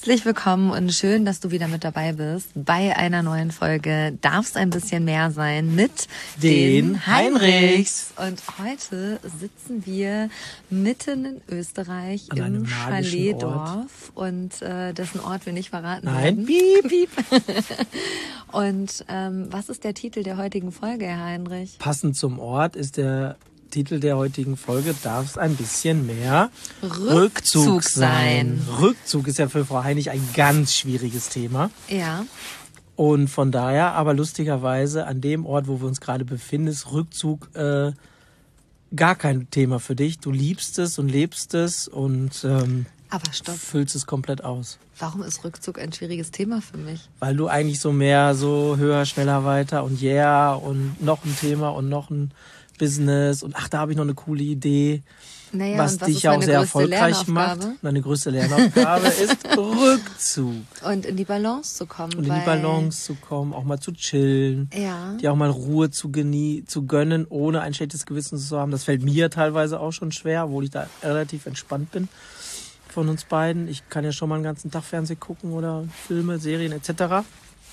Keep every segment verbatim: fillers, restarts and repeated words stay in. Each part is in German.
Herzlich willkommen und schön, dass du wieder mit dabei bist bei einer neuen Folge Darf's ein bisschen mehr sein mit den, den Heinrichs. Und heute sitzen wir mitten in Österreich An im einem magischen Chaletdorf und äh, dessen Ort wir nicht verraten Nein, werden. piep. Piep. Und ähm, was ist der Titel der heutigen Folge, Herr Heinrich? Passend zum Ort ist der Titel der heutigen Folge, darf es ein bisschen mehr Rückzug, Rückzug sein. sein. Rückzug ist ja für Frau Heinig ein ganz schwieriges Thema. Ja. Und von daher, aber lustigerweise, an dem Ort, wo wir uns gerade befinden, ist Rückzug äh, gar kein Thema für dich. Du liebst es und lebst es und ähm, Aber stopp. füllst es komplett aus. Warum ist Rückzug ein schwieriges Thema für mich? Weil du eigentlich so mehr so höher, schneller, weiter und yeah und noch ein Thema und noch ein Business und ach, da habe ich noch eine coole Idee, Naja, was und was dich ist ja auch meine sehr größte erfolgreich macht. Lernaufgabe? Deine größte Lernaufgabe ist Rückzug. Und in die Balance zu kommen. Und in weil, die Balance zu kommen, auch mal zu chillen, Ja. dir auch mal Ruhe zu, genie zu gönnen, ohne ein schlechtes Gewissen zu haben. Das fällt mir teilweise auch schon schwer, obwohl ich da relativ entspannt bin von uns beiden. Ich kann ja schon mal den ganzen Tag Fernsehen gucken oder Filme, Serien et cetera.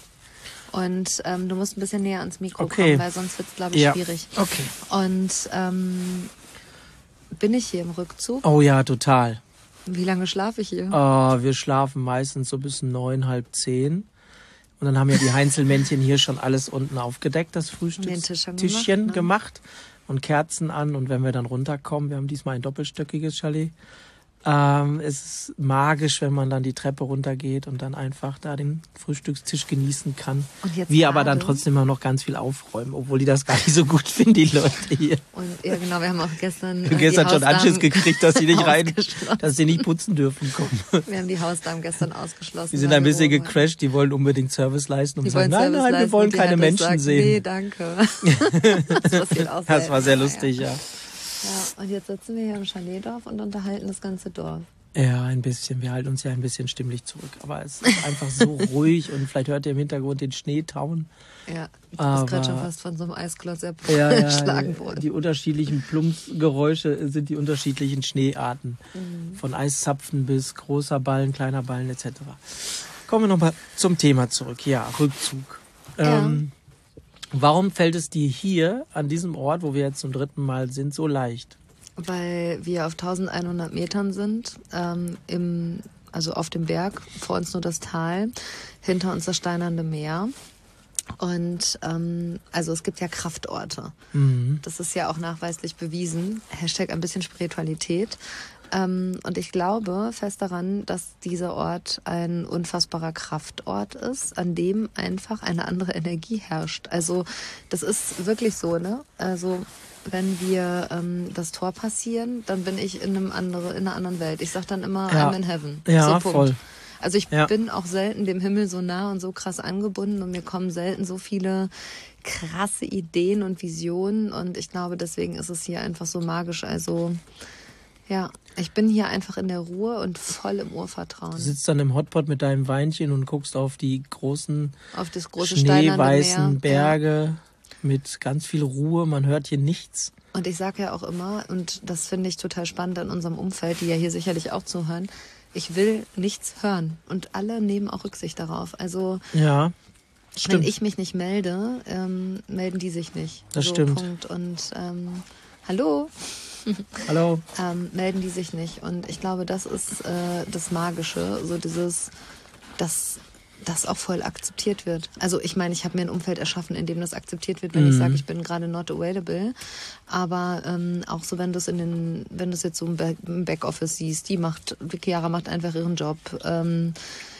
Und ähm, du musst ein bisschen näher ans Mikro Okay. kommen, weil sonst wird es, glaube ich, Ja. schwierig. Okay. Und ähm, bin ich hier im Rückzug? Oh ja, total. Wie lange schlafe ich hier? Oh, wir schlafen meistens so bis neun, halb zehn. Und dann haben ja die Heinzelmännchen hier schon alles unten aufgedeckt, das Den Tisch Frühstückstischchen haben gemacht, gemacht, ne? gemacht und Kerzen an. Und wenn wir dann runterkommen, wir haben diesmal ein doppelstöckiges Chalet, ähm, es ist magisch, wenn man dann die Treppe runtergeht und dann einfach da den Frühstückstisch genießen kann. Und jetzt Wir aber dann gerade- trotzdem auch noch ganz viel aufräumen, obwohl die das gar nicht so gut finden, die Leute hier. Und ja, genau, wir haben auch gestern. Ich habe äh, gestern die schon Hausdamen Anschiss gekriegt, dass sie nicht rein, ausgeschlossen. dass sie nicht putzen dürfen kommen. Wir haben die Hausdamen gestern ausgeschlossen. Die sind weil ein wir bisschen oben waren. gecrasht, die wollen unbedingt Service leisten und Die sagen, wollen nein, Service nein, wir leisten wollen und die keine Heinrich Menschen sagt, sehen. Nee, danke. Das passiert auch Das war selten, sehr aber lustig, ja. Ja. Ja, und jetzt sitzen wir hier im Chaletdorf und unterhalten das ganze Dorf. Ja, ein bisschen. Wir halten uns ja ein bisschen stimmlich zurück. Aber es ist einfach so ruhig und vielleicht hört ihr im Hintergrund den Schnee tauen. Ja, du bist Aber- gerade schon fast von so einem Eisklotz Ja, erschlagen ja, worden. die unterschiedlichen Plumpsgeräusche sind die unterschiedlichen Schneearten. Mhm. Von Eiszapfen bis großer Ballen, kleiner Ballen et cetera. Kommen wir nochmal zum Thema zurück. Ja, Rückzug. Ja. Ähm, warum fällt es dir hier an diesem Ort, wo wir jetzt zum dritten Mal sind, so leicht? Weil wir auf eintausendeinhundert Metern sind, ähm, im, also auf dem Berg, vor uns nur das Tal, hinter uns das steinernde Meer. Und ähm, also es gibt ja Kraftorte. Mhm. Das ist ja auch nachweislich bewiesen. Hashtag ein bisschen Spiritualität. Ähm, und ich glaube fest daran, dass dieser Ort ein unfassbarer Kraftort ist, an dem einfach eine andere Energie herrscht. Also das ist wirklich so, ne? Also wenn wir ähm, das Tor passieren, dann bin ich in einem andere, in einer anderen Welt. Ich sag dann immer, Ja. I'm in heaven. Ja, so, Punkt. voll. Also ich Ja. bin auch selten dem Himmel so nah und so krass angebunden und mir kommen selten so viele krasse Ideen und Visionen und ich glaube, deswegen ist es hier einfach so magisch. Also ja, ich bin hier einfach in der Ruhe und voll im Urvertrauen. Du sitzt dann im Hotpot mit deinem Weinchen und guckst auf die großen Auf das große steinerne schneeweißen Meer. Berge mit ganz viel Ruhe. Man hört hier nichts. Und ich sage ja auch immer, und das finde ich total spannend in unserem Umfeld, die ja hier sicherlich auch zuhören, ich will nichts hören. Und alle nehmen auch Rücksicht darauf. Also Ja, wenn stimmt. ich mich nicht melde, ähm, melden die sich nicht. Das so, stimmt. Punkt. Und ähm, hallo, Hallo. ähm, melden die sich nicht. Und ich glaube, das ist äh, das Magische, so dieses, dass das auch voll akzeptiert wird. Also ich meine, ich habe mir ein Umfeld erschaffen, in dem das akzeptiert wird, wenn Mhm. ich sage, ich bin gerade not available. Aber ähm, auch so, wenn du es in den, wenn du es jetzt so im Back- im Backoffice siehst, die macht, Chiara macht einfach ihren Job. Ähm,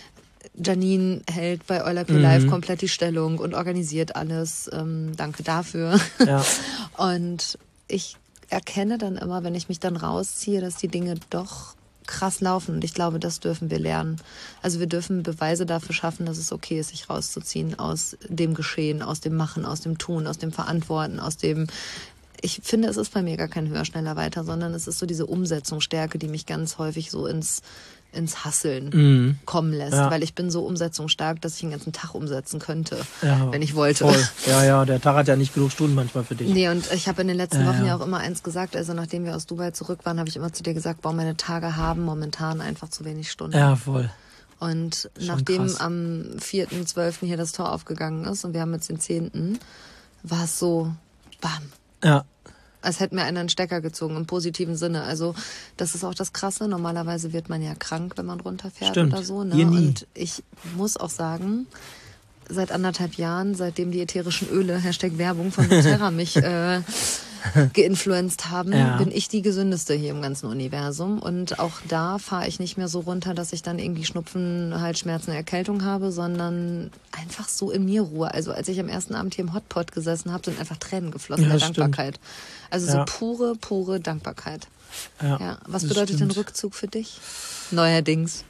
Janine hält bei Euler Q Live Mhm. komplett die Stellung und organisiert alles. Ähm, danke dafür. Ja. Und ich erkenne dann immer, wenn ich mich dann rausziehe, dass die Dinge doch krass laufen. Und ich glaube, das dürfen wir lernen. Also wir dürfen Beweise dafür schaffen, dass es okay ist, sich rauszuziehen aus dem Geschehen, aus dem Machen, aus dem Tun, aus dem Verantworten, aus dem... Ich finde, es ist bei mir gar kein höher, schneller, weiter, sondern es ist so diese Umsetzungsstärke, die mich ganz häufig so ins, ins Hasseln Mhm. kommen lässt. Ja. Weil ich bin so umsetzungsstark, dass ich den ganzen Tag umsetzen könnte, Ja, wenn ich wollte. Voll. Ja, ja, der Tag hat ja nicht genug Stunden manchmal für dich. Nee, und ich habe in den letzten Ja, Wochen ja. ja auch immer eins gesagt, also nachdem wir aus Dubai zurück waren, habe ich immer zu dir gesagt, boah, meine Tage haben momentan einfach zu wenig Stunden. Ja, voll. Und Schon nachdem krass. am vierten zwölften hier das Tor aufgegangen ist und wir haben jetzt den zehnten, war es so, bam. Ja. Als hätte mir einer einen Stecker gezogen, im positiven Sinne. Also das ist auch das Krasse. Normalerweise wird man ja krank, wenn man runterfährt Stimmt. oder so. Ne? Hier nie. Und ich muss auch sagen, seit anderthalb Jahren, seitdem die ätherischen Öle, Hashtag Werbung von doTERRA mich äh, geinfluenced haben, Ja. bin ich die gesündeste hier im ganzen Universum. Und auch da fahre ich nicht mehr so runter, dass ich dann irgendwie Schnupfen, Halsschmerzen, Erkältung habe, sondern einfach so in mir Ruhe. Also als ich am ersten Abend hier im Hotpot gesessen habe, sind einfach Tränen geflossen Ja, der stimmt. Dankbarkeit. Also Ja. so pure, pure Dankbarkeit. Ja, Ja. Was das bedeutet stimmt. denn Rückzug für dich? Neuerdings.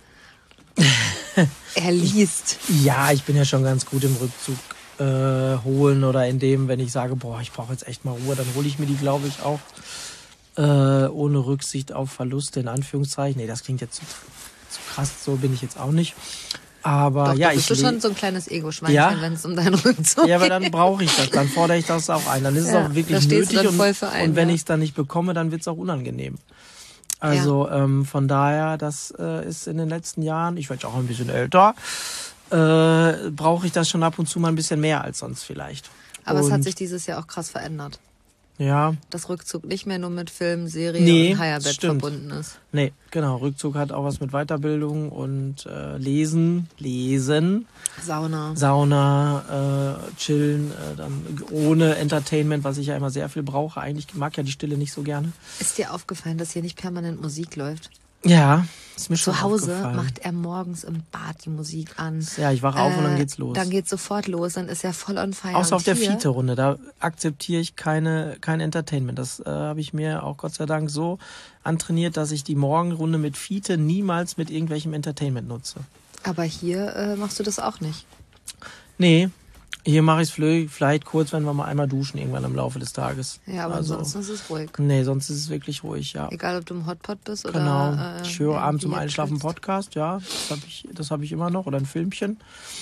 Er liest. Ja, ich bin ja schon ganz gut im Rückzug äh, holen oder in dem, wenn ich sage, boah, ich brauche jetzt echt mal Ruhe, dann hole ich mir die, glaube ich, auch äh, ohne Rücksicht auf Verluste, in Anführungszeichen. Nee, das klingt jetzt zu, zu krass, so bin ich jetzt auch nicht. Aber Doch, ja, du bist ich du le- schon so ein kleines Ego-Schweinchen, Ja. wenn es um deinen Rückzug Ja, aber geht. dann brauche ich das, dann fordere ich das auch ein. Dann ist es Ja, auch da wirklich stehst du nötig dann und, voll für ein, und wenn ja. ich es dann nicht bekomme, dann wird es auch unangenehm. Also ähm, von daher, das äh, ist in den letzten Jahren, ich werde auch ein bisschen älter, äh, brauche ich das schon ab und zu mal ein bisschen mehr als sonst vielleicht. Aber es hat Und, sich dieses Jahr auch krass verändert. Ja, Dass Rückzug nicht mehr nur mit Film, Serie Nee, und Higherbett stimmt. verbunden ist. nee, genau. Rückzug hat auch was mit Weiterbildung und äh, Lesen, Lesen, Sauna. Sauna, äh, Chillen, äh, dann ohne Entertainment, was ich ja immer sehr viel brauche. Eigentlich mag ja die Stille nicht so gerne. Ist dir aufgefallen, dass hier nicht permanent Musik läuft? Ja, ist mir schon Zu Hause aufgefallen. macht er morgens im Bad die Musik an. Ja, ich wache auf und dann Äh, geht's los. Dann geht's sofort los, dann ist er voll on fire. Außer Und auf der hier- Fiete-Runde, da akzeptiere ich keine, kein Entertainment. Das äh, habe ich mir auch Gott sei Dank so antrainiert, dass ich die Morgenrunde mit Fiete niemals mit irgendwelchem Entertainment nutze. Aber hier äh, machst du das auch nicht. Nee, hier mache ich es vielleicht kurz, wenn wir mal einmal duschen irgendwann im Laufe des Tages. Ja, aber also, ansonsten ist es ruhig. Nee, sonst ist es wirklich ruhig, ja. Egal, ob du im Hotpot bist oder... Genau. Äh, Ich höre abends zum irgendwie Einschlafen chillst. Podcast, ja. Das habe ich, das hab ich immer noch. Oder ein Filmchen.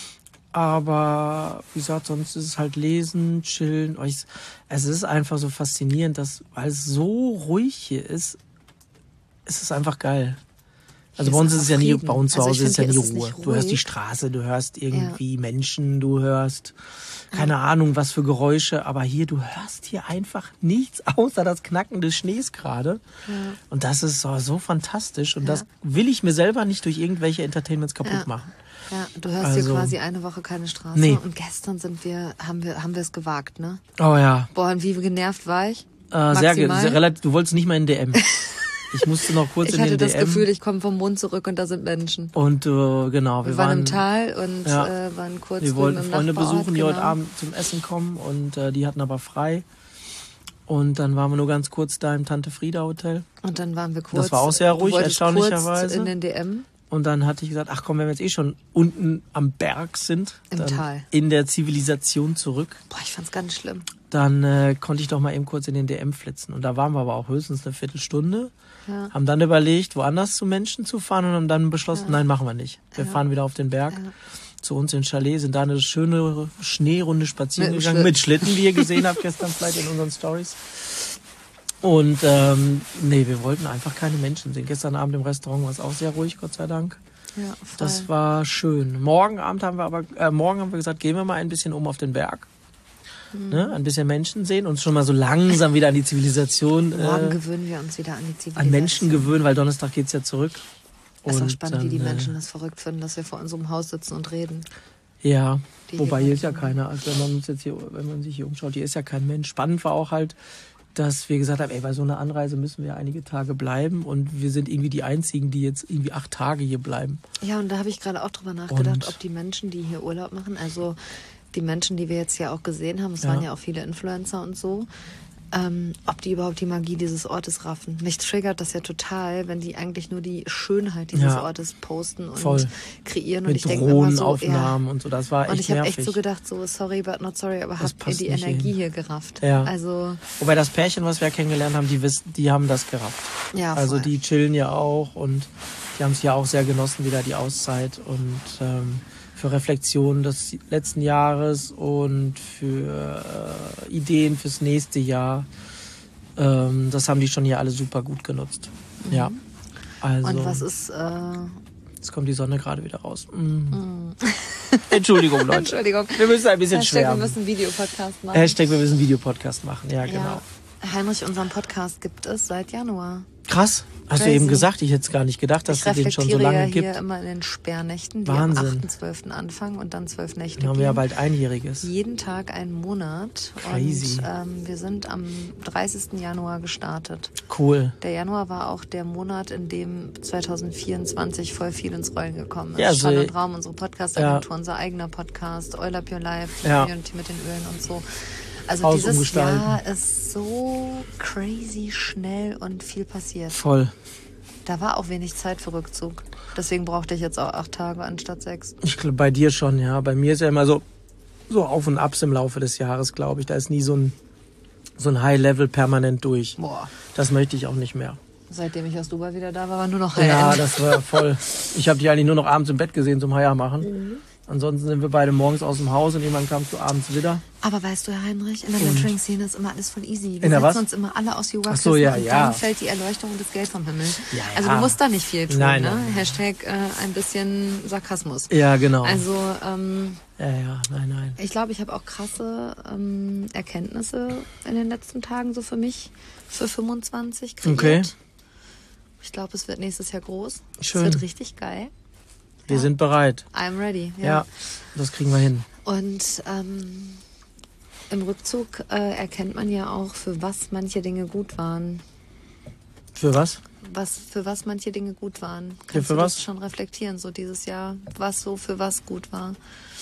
Aber wie gesagt, sonst ist es halt lesen, chillen. Oh, ich- Es ist einfach so faszinierend, dass, weil es so ruhig hier ist, ist es einfach geil. Also Hier bei uns ist ist es ja nie, Frieden. bei uns zu Also ich Hause ist es ja find, nie hier ist es Ruhe. nicht Du hörst die ruhig. Straße, du hörst irgendwie Menschen, du hörst keine Ahnung was für Geräusche, aber hier, du hörst hier einfach nichts außer das Knacken des Schnees gerade. Und das ist so, so fantastisch und das will ich mir selber nicht durch irgendwelche Entertainments kaputt Ja. machen. Ja, du hörst Also- hier quasi eine Woche keine Straße. Nee. Und gestern sind wir, haben wir, haben wir es gewagt, ne? Oh ja, Boah, und wie genervt war ich? äh, sehr, ge- Maximal. sehr relativ, du wolltest nicht mal in D M. Ich musste noch kurz Ich in hatte den das D M. Gefühl, ich komme vom Mond zurück und da sind Menschen. Und äh, genau, wir, Wir waren im Tal und ja. äh, waren kurz Wir drüben wollten im Freunde Nachbarort, besuchen, die genau. heute Abend zum Essen kommen und äh, die hatten aber frei. Und dann waren wir nur ganz kurz da im Tante Frieda Hotel. Und dann waren wir kurz. Das war auch sehr du ruhig, wolltest erstaunlicherweise. Kurz in den D M. Und dann hatte ich gesagt, ach komm, wenn wir jetzt eh schon unten am Berg sind, Im dann Tal. in der Zivilisation zurück, Boah, ich fand's ganz schlimm. dann äh, konnte ich doch mal eben kurz in den D M flitzen. Und da waren wir aber auch höchstens eine Viertelstunde. Ja. Haben dann überlegt, woanders zu Menschen zu fahren und haben dann beschlossen, nein, machen wir nicht. Wir Ja. fahren wieder auf den Berg. Ja. Zu uns in Chalet, sind da eine schöne Schneerunde spazieren Mit dem gegangen. Mit Schlitten, wie ihr gesehen habt gestern vielleicht in unseren Stories. Und ähm, nee, wir wollten einfach keine Menschen sehen. Gestern Abend im Restaurant war es auch sehr ruhig, Gott sei Dank. Ja, voll. Das war schön. Morgen Abend haben wir aber, äh, morgen haben wir gesagt, gehen wir mal ein bisschen um auf den Berg. Mhm. Ne? Ein bisschen Menschen sehen, uns schon mal so langsam wieder an die Zivilisation, Morgen äh, gewöhnen wir uns wieder an die Zivilisation. an Menschen gewöhnen, weil Donnerstag geht's ja zurück. Es ist auch Und spannend, wie die dann, äh, Menschen das verrückt finden, dass wir vor unserem Haus sitzen und reden. Ja, Die wobei hier hier ist ja Menschen- keiner. Also wenn man uns jetzt hier, wenn man sich hier umschaut, hier ist ja kein Mensch. Spannend war auch halt, dass wir gesagt haben, ey, bei so einer Anreise müssen wir einige Tage bleiben und wir sind irgendwie die einzigen, die jetzt irgendwie acht Tage hier bleiben. Ja, und da habe ich gerade auch drüber nachgedacht, Und- ob die Menschen, die hier Urlaub machen, also die Menschen, die wir jetzt ja auch gesehen haben, es Ja. waren ja auch viele Influencer und so, ähm, ob die überhaupt die Magie dieses Ortes raffen. Mich triggert das ja total, wenn die eigentlich nur die Schönheit dieses Ja. Ortes posten und Voll. kreieren. Und Mit ich denke mir immer so, ja. Drohnenaufnahmen und so. Das war echt Und ich habe nervig. echt so gedacht, so sorry but not sorry, aber Das habt ihr passt die nicht Energie hin. hier gerafft? Ja. Also, Wobei das Pärchen, was wir kennengelernt haben, die wissen, die haben das gerafft. ja, Also voll. die chillen ja auch und die haben es ja auch sehr genossen, wieder die Auszeit und ähm, für Reflexion des letzten Jahres und für äh, Ideen fürs nächste Jahr. Ähm, das haben die schon hier alle super gut genutzt. Ja. Also Und was ist äh, Jetzt kommt die Sonne gerade wieder raus. Mm. Mm. Entschuldigung, Leute. Entschuldigung. Wir müssen ein bisschen Hashtag, schwärmen. wir müssen einen Videopodcast machen. Hashtag, wir müssen einen Videopodcast machen. Ja, ja. genau. Heinrich, unseren Podcast gibt es seit Januar. Krass. Hast Crazy. du eben gesagt? Ich hätte es gar nicht gedacht, dass es den schon so lange ja gibt. Ich reflektiere hier immer in den Sperrnächten, die Wahnsinn. am achten zwölften anfangen und dann zwölf Nächte Dann haben gehen. wir ja bald Einjähriges. Jeden Tag einen Monat. Crazy. Und ähm, wir sind am dreißigsten Januar gestartet. Cool. Der Januar war auch der Monat, in dem zwanzig vierundzwanzig voll viel ins Rollen gekommen ist. Ja, Schall so- und Raum, unsere Podcast-Agentur, Ja. unser eigener Podcast, Oil Up Your Life, die Ja. Community mit den Ölen und so. Also Haus dieses umgestalten. Jahr ist so crazy schnell und viel passiert. Voll. Da war auch wenig Zeit für Rückzug. Deswegen brauchte ich jetzt auch acht Tage anstatt sechs. Ich glaube, bei dir schon, ja. Bei mir ist ja immer so, so Auf und Abs im Laufe des Jahres, glaube ich. Da ist nie so ein, so ein High-Level permanent durch. Boah. Das möchte ich auch nicht mehr. Seitdem ich aus Dubai wieder da war, war nur noch Ja, High-End. das war voll. Ich habe dich eigentlich nur noch abends im Bett gesehen zum Heier machen. Mhm. Ansonsten sind wir beide morgens aus dem Haus und irgendwann kamst du abends wieder. Aber weißt du, Herr Heinrich, in der Mentoring-Szene ist immer alles voll easy. Wir In der setzen was? uns immer alle aus Yoga Ach so, ja, und ja. dann fällt die Erleuchtung und das Geld vom Himmel. Ja, ja. Also du musst da nicht viel tun, Nein, ne? nein. Hashtag äh, ein bisschen Sarkasmus. Ja, genau. Also ähm, ja, ja, nein, nein. ich glaube, ich habe auch krasse ähm, Erkenntnisse in den letzten Tagen so für mich, für fünfundzwanzig kreiert. Okay. Ich glaube, es wird nächstes Jahr groß. Schön. Es wird richtig geil. Wir Ja. sind bereit. I'm ready. Ja. Ja, das kriegen wir hin. Und ähm, im Rückzug äh, erkennt man ja auch, für was manche Dinge gut waren. Für was? Was, für was manche Dinge gut waren. Ja, Kannst für du das was? schon reflektieren, so dieses Jahr, was so für was gut war?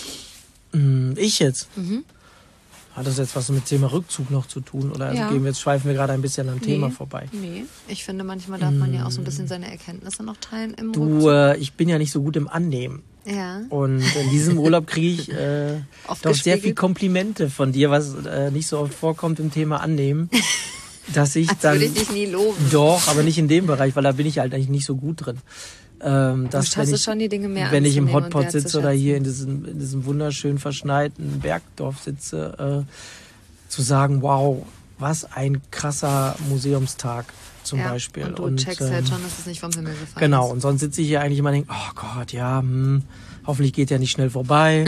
Hm, Ich jetzt? Mhm. Hat das jetzt was mit Thema Rückzug noch zu tun? Oder also Ja. gehen wir jetzt, schweifen wir gerade ein bisschen am Thema Nee. vorbei? Nee, ich finde, manchmal darf man ja auch so ein bisschen seine Erkenntnisse noch teilen im Du, Rückzug. äh, ich bin ja nicht so gut im Annehmen. Ja, Und in diesem Urlaub kriege ich äh, Oft doch sehr gespiegelt. viel Komplimente von dir, was äh, nicht so oft vorkommt im Thema Annehmen. Dass ich als dann. würde ich dich nie loben. Doch, aber nicht in dem Bereich, weil da bin ich halt eigentlich nicht so gut drin. Ähm, Du dass, schaffst wenn es ich, schon, die Dinge mehr wenn ich im anzunehmen und Hotpot sitze oder wertzuschätzen. hier in diesem, in diesem wunderschön verschneiten Bergdorf sitze, äh, zu sagen, wow, was ein krasser Museumstag zum ja. Beispiel. Und du checkst ähm, halt schon, dass es nicht vom Himmel gefallen Genau, ist. und sonst sitze ich hier eigentlich immer und denke, oh Gott, ja, hm, hoffentlich geht der nicht schnell vorbei.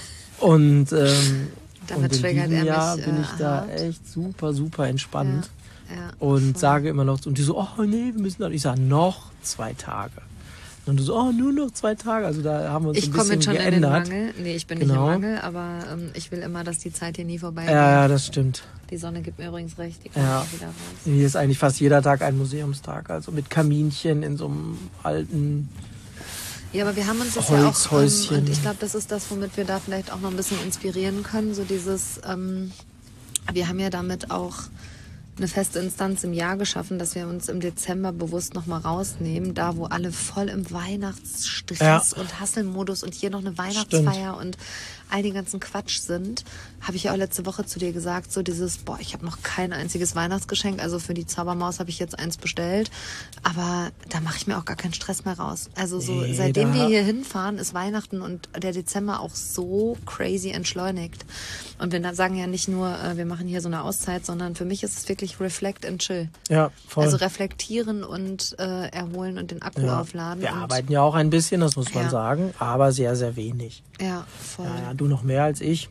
und ähm, Damit und in triggert diesem er Jahr mich, bin äh, ich da hart. echt super, super entspannt. Ja, ja, Und voll. sage immer noch, und die so, oh nee, wir müssen noch. Ich sage, noch zwei Tage. Und du so, oh, nur noch zwei Tage. Also da haben wir uns Ich ein komme bisschen jetzt schon geändert. in den Mangel. Nee, ich bin Genau. nicht im Mangel, aber ähm, ich will immer, dass die Zeit hier nie vorbei Ja, ja, das stimmt. Die Sonne gibt mir übrigens recht, die kommt Ja. auch wieder raus. Hier ist eigentlich fast jeder Tag ein Museumstag. Also mit Kaminchen in so einem alten. Ja, aber wir haben uns das ja auch, Holzhäuschen. ähm, und ich glaube, das ist das, womit wir da vielleicht auch noch ein bisschen inspirieren können. So dieses, ähm, wir haben ja damit auch eine feste Instanz im Jahr geschaffen, dass wir uns im Dezember bewusst nochmal rausnehmen, da wo alle voll im Weihnachtsstress Ja. und Hasselmodus und hier noch eine Weihnachtsfeier und all den ganzen Quatsch sind, habe ich ja auch letzte Woche zu dir gesagt, so dieses, boah, ich habe noch kein einziges Weihnachtsgeschenk, also für die Zaubermaus habe ich jetzt eins bestellt, aber da mache ich mir auch gar keinen Stress mehr raus. Also so, Nee, seitdem da- wir hier hinfahren, ist Weihnachten und der Dezember auch so crazy entschleunigt. Und wir da- sagen ja nicht nur, äh, wir machen hier so eine Auszeit, sondern für mich ist es wirklich reflect and chill. Ja, voll. Also reflektieren und äh, erholen und den Akku ja. aufladen. Wir und, arbeiten ja auch ein bisschen, das muss man Ja. sagen, aber sehr, sehr wenig. Ja, voll. Ja, ja, du noch mehr als ich.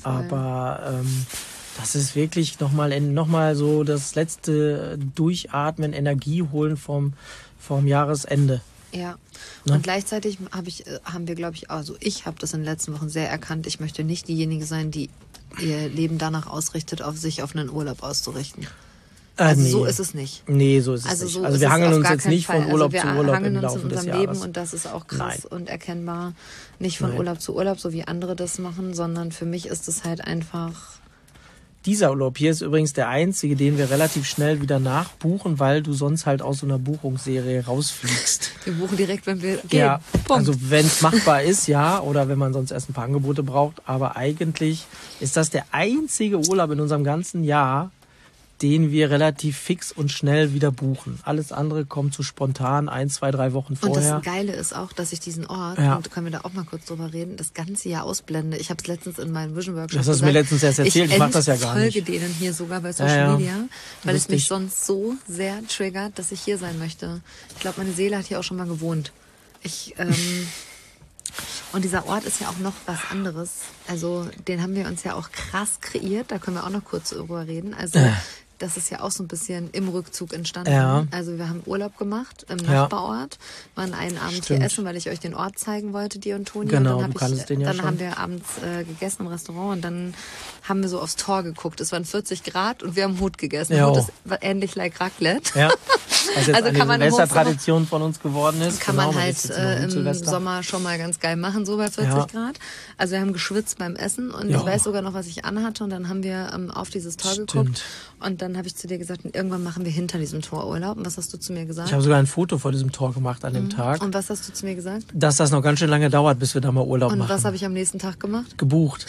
Aber ähm, das ist wirklich nochmal noch mal so das letzte Durchatmen, Energie holen vom, vom Jahresende. Ja. Ne? Und gleichzeitig hab ich, äh, haben wir, glaube ich, also ich habe das in den letzten Wochen sehr erkannt. Ich möchte nicht diejenige sein, die ihr Leben danach ausrichtet, auf sich auf einen Urlaub auszurichten. Äh, Also nee. so ist es nicht. Nee, so ist es Also nicht. so Also ist wir es hangeln auf uns gar jetzt keinen nicht Fall. von Urlaub also zu wir Urlaub hangeln im uns Laufe in des unserem Jahres. Leben und das ist auch krass Nein. und erkennbar. Nicht von Nein. Urlaub zu Urlaub, so wie andere das machen, sondern für mich ist es halt einfach. Dieser Urlaub hier ist übrigens der einzige, den wir relativ schnell wieder nachbuchen, weil du sonst halt aus so einer Buchungsserie rausfliegst. Wir buchen direkt, wenn wir gehen. Ja, Punkt. also wenn es machbar ist, ja, oder wenn man sonst erst ein paar Angebote braucht. Aber eigentlich ist das der einzige Urlaub in unserem ganzen Jahr, den wir relativ fix und schnell wieder buchen. Alles andere kommt zu spontan, ein, zwei, drei Wochen Und vorher. das Geile ist auch, dass ich diesen Ort, Ja. und können wir da auch mal kurz drüber reden, das ganze Jahr ausblende. Ich habe es letztens in meinem Vision Workshop Das hast du gesagt. mir letztens erst erzählt, ich mach das ja gar Ich folge nicht. denen hier sogar bei Social Ja, ja. Media, weil es mich Lustig. sonst so sehr triggert, dass ich hier sein möchte. Ich glaube, meine Seele hat hier auch schon mal gewohnt. Ich, ähm, und dieser Ort ist ja auch noch was anderes. Also den haben wir uns ja auch krass kreiert. Da können wir auch noch kurz drüber reden. Also Äh. das ist ja auch so ein bisschen im Rückzug entstanden. Ja. Also wir haben Urlaub gemacht im Ja. Nachbarort, waren einen Abend Stimmt. hier essen, weil ich euch den Ort zeigen wollte, dir und Toni. Genau, und dann du hab kanntest ich, den ja Dann schon. haben wir abends äh, gegessen im Restaurant und dann haben wir so aufs Tor geguckt. Es waren vierzig Grad und wir haben Hut gegessen. Ja. Hut ist ähnlich like Raclette. Ja. Was jetzt Also eine kann man im Silvestertradition von uns geworden ist. Kann Genau, man man halt isst jetzt immer äh, im Hut-Silvester. Sommer schon mal ganz geil machen, so bei vierzig Ja. Grad. Also wir haben geschwitzt beim Essen und Ja. ich weiß sogar noch, was ich anhatte und dann haben wir ähm, auf dieses Tor Stimmt. geguckt und dann habe ich zu dir gesagt, irgendwann machen wir hinter diesem Tor Urlaub. Und was hast du zu mir gesagt? Ich habe sogar ein Foto vor diesem Tor gemacht an dem Tag. Und was hast du zu mir gesagt? Dass das noch ganz schön lange dauert, bis wir da mal Urlaub Und machen. was habe ich am nächsten Tag gemacht? Gebucht.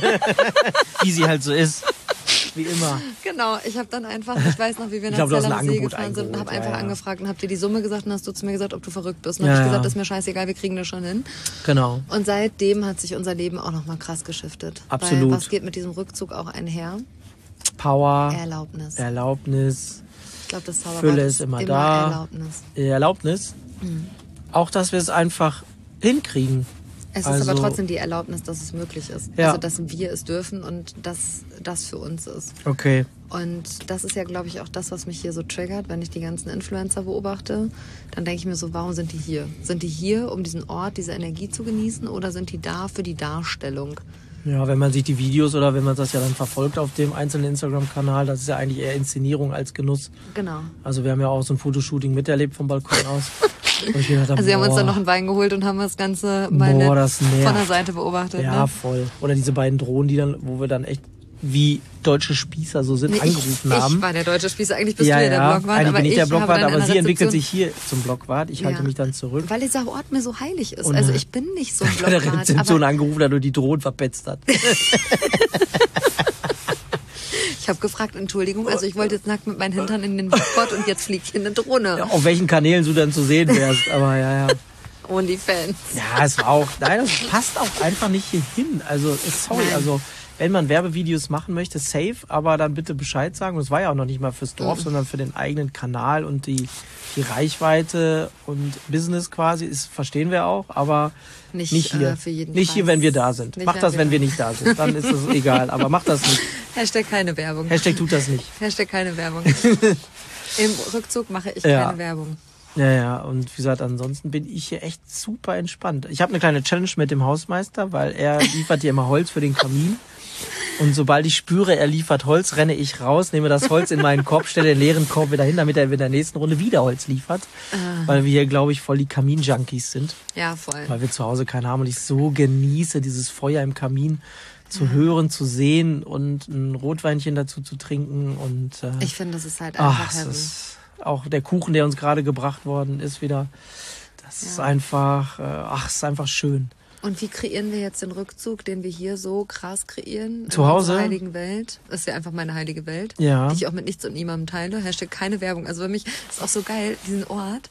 Wie sie halt so ist. Wie immer. Genau, ich habe dann einfach, ich weiß noch, wie wir Ich nach glaub, du hast ein Zellersee Angebot gefahren sind und habe eingeholt, einfach ja, ja. angefragt und hab dir die Summe gesagt und hast du zu mir gesagt, ob du verrückt bist. Und Ja, habe ich ja. gesagt, ist mir scheißegal, wir kriegen das schon hin. Genau. Und seitdem hat sich unser Leben auch nochmal krass geschiftet. Absolut. Weil was geht mit diesem Rückzug auch einher? Power, Erlaubnis. Erlaubnis, Ich glaube, das Zauberwort Fülle ist immer da. Erlaubnis. Erlaubnis. Mhm. Auch, dass wir es einfach hinkriegen. Es Also- ist aber trotzdem die Erlaubnis, dass es möglich ist. Ja. Also, dass wir es dürfen und dass das für uns ist. Okay. Und das ist ja, glaube ich, auch das, was mich hier so triggert, wenn ich die ganzen Influencer beobachte. Dann denke ich mir so, warum sind die hier? Sind die hier, um diesen Ort, diese Energie zu genießen oder sind die da für die Darstellung? Ja, wenn man sich die Videos oder wenn man das ja dann verfolgt auf dem einzelnen Instagram-Kanal, das ist ja eigentlich eher Inszenierung als Genuss. Genau. Also wir haben ja auch so ein Fotoshooting miterlebt vom Balkon aus. Und ich gedacht habe, Also wir haben uns boah, dann noch einen Wein geholt und haben das Ganze mal Boah, nett das nervt. von der Seite beobachtet. Ja, Ne? voll. Oder diese beiden Drohnen, die dann, wo wir dann echt wie deutsche Spießer so sind, Nee, angerufen ich, haben. Ich war der deutsche Spießer, eigentlich bist ja, du ja der ja, Blockwart. eigentlich aber bin ich der habe Blockwart, dann aber in sie der entwickelt Rezeption- sich hier zum Blockwart. Ich halte Ja. mich dann zurück. Weil dieser Ort mir so heilig ist. Und, also äh, ich bin nicht so ein Bei der Blockwart. Rezeption Aber angerufen hat und die Drohnen verpetzt hat. ich habe gefragt, Entschuldigung, also ich wollte jetzt nackt mit meinen Hintern in den Blockwart und jetzt fliegt hier eine Drohne. Auf welchen Kanälen du dann zu sehen wärst. Aber ja, ja. OnlyFans. Ja, es war auch, nein, das passt auch einfach nicht hier hin. Also, sorry, Nein. also, wenn man Werbevideos machen möchte, safe, aber dann bitte Bescheid sagen. Und es war ja auch noch nicht mal fürs Dorf, Mhm. sondern für den eigenen Kanal und die, die Reichweite und Business quasi, ist, verstehen wir auch, aber Nicht, nicht hier. äh, für jeden nicht hier, Preis. wenn wir da sind. Nicht, Macht das, wenn wir nicht da sind. Dann ist das egal, aber macht das nicht. Hashtag keine Werbung. Hashtag tut das nicht. Hashtag keine Werbung. Im Rückzug mache ich Ja. keine Werbung. Ja, ja, und wie gesagt, ansonsten bin ich hier echt super entspannt. Ich habe eine kleine Challenge mit dem Hausmeister, weil er liefert hier immer Holz für den Kamin. Und sobald ich spüre, er liefert Holz, renne ich raus, nehme das Holz in meinen Korb, stelle den leeren Korb wieder hin, damit er in der nächsten Runde wieder Holz liefert. Weil wir hier, glaube ich, voll die Kamin-Junkies sind. Ja, voll. Weil wir zu Hause keinen haben und ich so genieße, dieses Feuer im Kamin zu hören, zu sehen und ein Rotweinchen dazu zu trinken. Und äh, Ich finde, das ist halt einfach ach, es heaven. ist auch der Kuchen, der uns gerade gebracht worden ist, wieder. Das ist Ja. einfach, äh, ach, es ist einfach schön. Und wie kreieren wir jetzt den Rückzug, den wir hier so krass kreieren? Zu in Hause? unserer heiligen Welt. Das ist ja einfach meine heilige Welt. Ja. Die ich auch mit nichts und niemandem teile. Hashtag keine Werbung. Also für mich ist auch so geil, diesen Ort.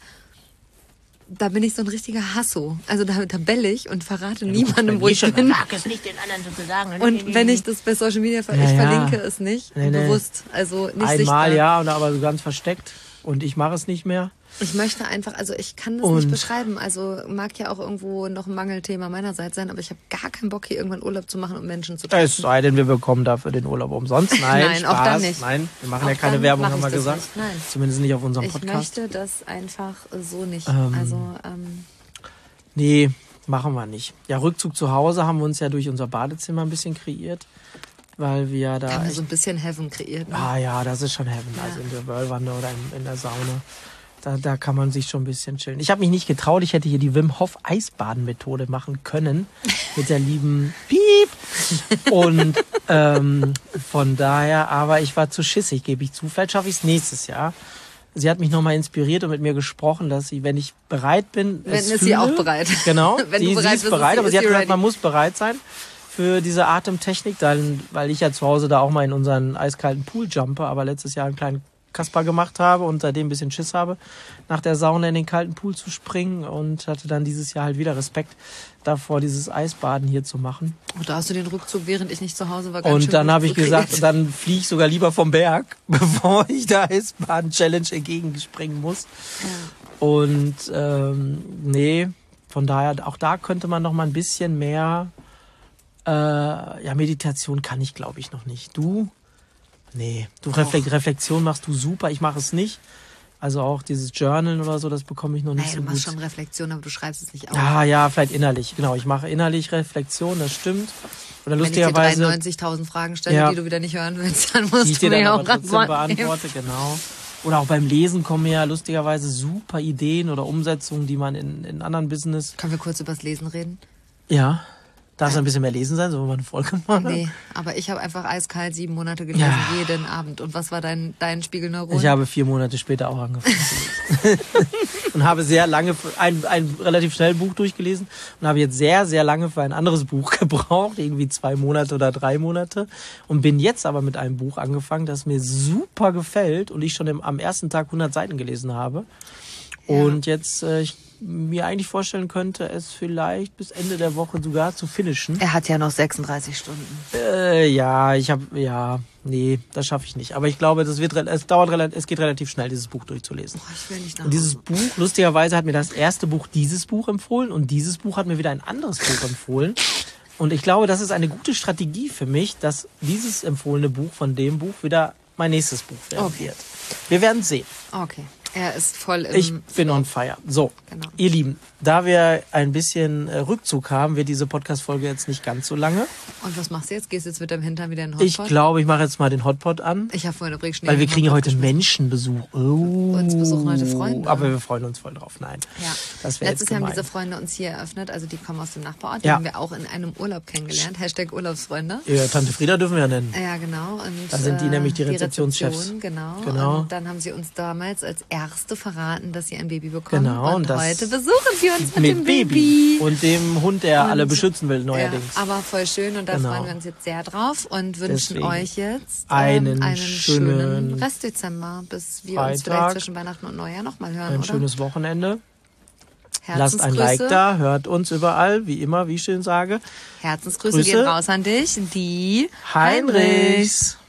Da bin ich so ein richtiger Hasso. Also da, da bell ich und verrate niemandem, wo ich bin. Sag es nicht den anderen sozusagen. Und wenn ich das bei Social Media ver Ja, ich ja. verlinke es nicht, Nee, nee. bewusst, also nicht Einmal sichtbar. ja, und aber so ganz versteckt. Und ich mache es nicht mehr. Ich möchte einfach, also ich kann das Und- nicht beschreiben. Also mag ja auch irgendwo noch ein Mangelthema meinerseits sein, aber ich habe gar keinen Bock, hier irgendwann Urlaub zu machen, um Menschen zu treffen. Es sei denn, wir bekommen dafür den Urlaub umsonst. Nein, Nein, auch Spaß. dann nicht. Nein, wir machen Auch ja keine dann Werbung, mach haben ich wir das gesagt. nicht. Nein. Zumindest nicht auf unserem Ich Podcast. möchte das einfach so nicht. Ähm, also ähm, Nee, machen wir nicht. Ja, Rückzug zu Hause haben wir uns ja durch unser Badezimmer ein bisschen kreiert. Weil wir da. haben wir echt- so ein bisschen Heaven kreiert. Ne? Ah ja, das ist schon Heaven. Ja. Also in der Whirlwanne oder in, in der Sauna. Da, da kann man sich schon ein bisschen chillen. Ich habe mich nicht getraut, ich hätte hier die Wim Hof Eisbaden-Methode machen können. Mit der lieben Piep. Und ähm, von daher, aber ich war zu schissig, gebe ich zu. Vielleicht schaffe ich es nächstes Jahr. Sie hat mich nochmal inspiriert und mit mir gesprochen, dass sie, wenn ich bereit bin, Wenn es ist sie fühle, auch bereit. Genau, Wenn sie, du bereit sie ist bist, bereit, ist aber sie- sie hat ist sie gesagt, ready. man muss bereit sein für diese Atemtechnik, dann, weil ich ja zu Hause da auch mal in unseren eiskalten Pool jumpe, aber letztes Jahr einen kleinen Kasper gemacht habe und seitdem ein bisschen Schiss habe, nach der Sauna in den kalten Pool zu springen und hatte dann dieses Jahr halt wieder Respekt davor, dieses Eisbaden hier zu machen. Und da hast du den Rückzug, während ich nicht zu Hause war, ganz schön Und dann gut habe ich gesagt, gekriegt. dann fliege ich sogar lieber vom Berg, bevor ich der Eisbaden-Challenge entgegenspringen muss. Ja. Und ähm, nee, von daher, auch da könnte man noch mal ein bisschen mehr, äh, ja, Meditation kann ich, glaube ich, noch nicht. Du? Nee, du Refle- Reflexion machst du super, ich mache es nicht. Also auch dieses Journalen oder so, das bekomme ich noch nicht Naja, so du gut. machst schon Reflexion, aber du schreibst es nicht auf. Ja, ja, vielleicht innerlich, genau. Ich mache innerlich Reflexion, das stimmt. Oder Wenn ich dir lustigerweise, dreiundneunzigtausend Fragen stelle, Ja. die du wieder nicht hören willst, dann die musst ich du dir dann mir aber auch trotzdem antworten. beantworte, genau. Oder auch beim Lesen kommen mir ja lustigerweise super Ideen oder Umsetzungen, die man in, in anderen Business... Können wir kurz übers Lesen reden? Ja, darf es ein bisschen mehr lesen sein, so wie wir eine Folge machen? Nee, aber ich habe einfach eiskalt sieben Monate gelesen, Ja. jeden Abend. Und was war dein, dein Spiegelneuron? Ich habe vier Monate später auch angefangen zu lesen. Und habe sehr lange, für ein, ein relativ schnell Buch durchgelesen und habe jetzt sehr, sehr lange für ein anderes Buch gebraucht, irgendwie zwei Monate oder drei Monate. Und bin jetzt aber mit einem Buch angefangen, das mir super gefällt und ich schon im, am ersten Tag hundert Seiten gelesen habe. Ja. Und jetzt äh, ich mir eigentlich vorstellen könnte, es vielleicht bis Ende der Woche sogar zu finishen. Er hat ja noch sechsunddreißig Stunden. Äh, ja, ich habe, ja, nee, das schaffe ich nicht. Aber ich glaube, das wird, es dauert relativ, es geht relativ schnell, dieses Buch durchzulesen. Boah, ich will nicht nach Und dieses Hause. Buch, lustigerweise hat mir das erste Buch dieses Buch empfohlen und dieses Buch hat mir wieder ein anderes Buch empfohlen. Und ich glaube, das ist eine gute Strategie für mich, dass dieses empfohlene Buch von dem Buch wieder mein nächstes Buch werden Okay. wird. Wir werden sehen. Okay. Er ist voll im... Ich bin on fire. So, Genau. ihr Lieben, da wir ein bisschen äh, Rückzug haben, wird diese Podcast-Folge jetzt nicht ganz so lange. Und was machst du jetzt? Gehst du jetzt mit deinem Hintern wieder in den Hotspot? Ich glaube, ich mache jetzt mal den Hotpot an. Ich habe vorhin übrigens Schnee Weil wir in den kriegen ja Hotpot heute geschmissen. Menschenbesuch. Oh. Uns besuchen heute Freunde. Aber wir freuen uns voll drauf. Nein. Ja. Das wäre Letztes jetzt Jahr haben gemein. diese Freunde uns hier eröffnet, also die kommen aus dem Nachbarort. Die Ja. haben wir auch in einem Urlaub kennengelernt. Hashtag Urlaubsfreunde. Ja, Tante Frieda dürfen wir ja nennen. Ja, genau. Und, Da sind die äh, nämlich die Rezeptionschefs. Rezeption, genau. Genau. Und dann haben sie uns damals als Erste verraten, dass sie ein Baby bekommen. Genau, Und, und das heute besuchen sie uns mit, Mit dem Baby. Baby. Und dem Hund, der Und- alle beschützen will, Ja, neuerdings. aber voll schön und da Genau. freuen wir uns jetzt sehr drauf und wünschen Deswegen euch jetzt ähm, einen einen schönen, schönen Restdezember, bis wir uns Freitag. vielleicht zwischen Weihnachten und Neujahr nochmal hören, Ein oder? schönes Wochenende. Lasst ein Herzensgrüße. Like da, hört uns überall, wie immer, wie ich schön sage. Herzensgrüße Grüße. gehen raus an dich, die Heinrichs.